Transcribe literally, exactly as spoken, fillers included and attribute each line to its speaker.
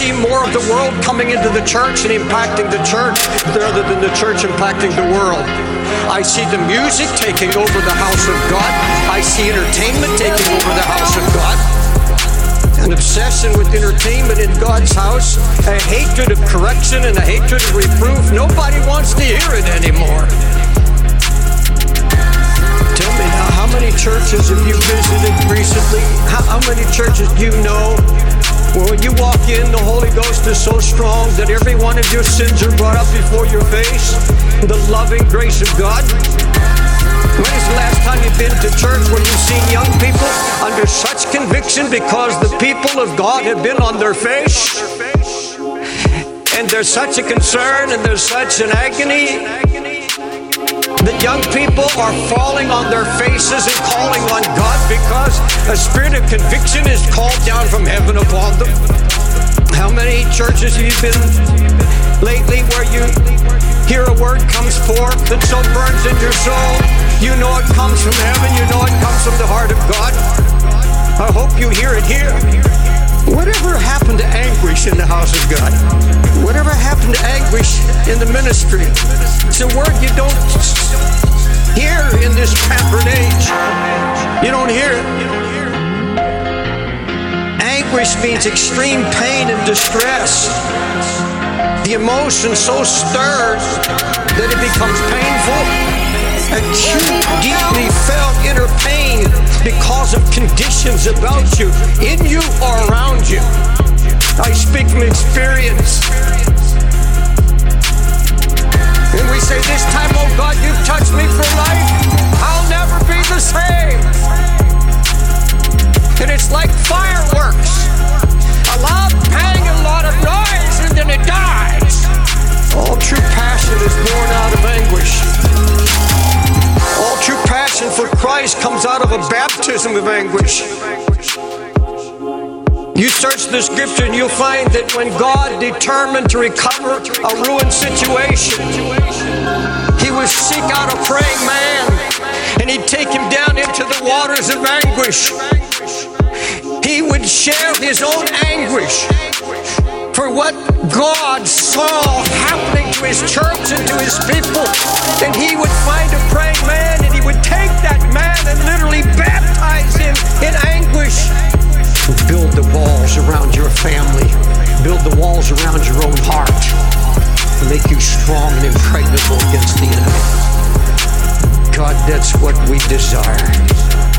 Speaker 1: see more of the world coming into the church and impacting the church rather than the church impacting the world. I see the music taking over the house of God. I see entertainment taking over the house of God. An obsession with entertainment in God's house, a hatred of correction and a hatred of reproof. Nobody wants to hear it anymore. Tell me now, how many churches have you visited recently? How, how many churches do you know? Well, when you walk in, the Holy Ghost is so strong that every one of your sins are brought up before your face. The loving grace of God. When is the last time you've been to church where you've seen young people under such conviction because the people of God have been on their face? And there's such a concern and there's such an agony that young people are falling on their faces and calling on God because a spirit of conviction is called down from heaven upon them. How many churches have you been lately where you hear a word comes forth that so burns in your soul? You know it comes from heaven. You know it comes from the heart of God. I hope you hear it here. Whatever happened to anguish in the house of God? Whatever happened to anguish in the ministry? It's a word you don't hear in this pampered age. You don't hear it. Anguish means extreme pain and distress. The emotion so stirs that it becomes painful. Acute, deeply felt inner pain because of conditions about you, in you or around you. I speak from experience. And we say, this time, oh God, you've touched me for life. I'll never be the same. And it's like fireworks. A loud bang, a lot of noise, and then it dies. All true passion is born out of anguish. All true passion for Christ comes out of a baptism of anguish. You search the scripture and you'll find that when God determined to recover a ruined situation, he would seek out a praying man and he'd take him down into the waters of anguish. He would share his own anguish for what God saw happening to his church and to his people. And he would find a praying man and he would take that man and literally baptize him in anguish. Build the walls around your family. Build the walls around your own heart. Make you strong and impregnable against the enemy. God, that's what we desire.